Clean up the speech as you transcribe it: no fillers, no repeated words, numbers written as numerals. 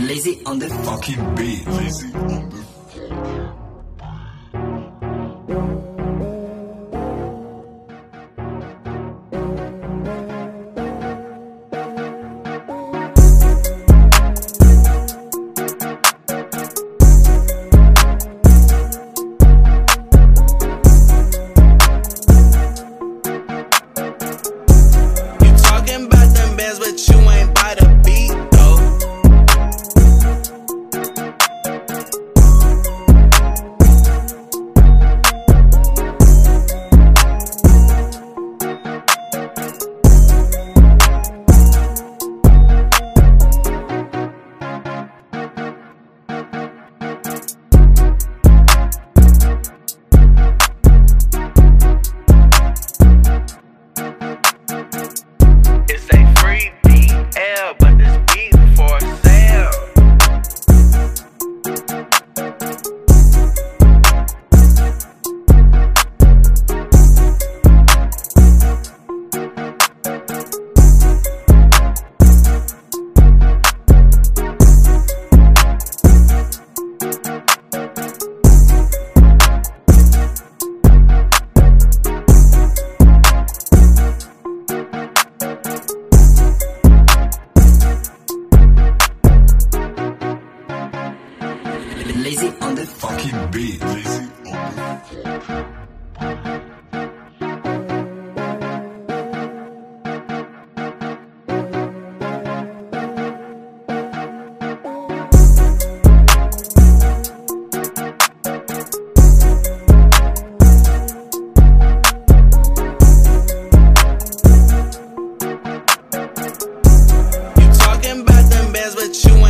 Lazy on the fucking beat. Lazy on the but you ain't by the beat, though. It's a free BL, but this beat for sale. Lazy on the fucking beat. Lazy on the You talking about them bands, but you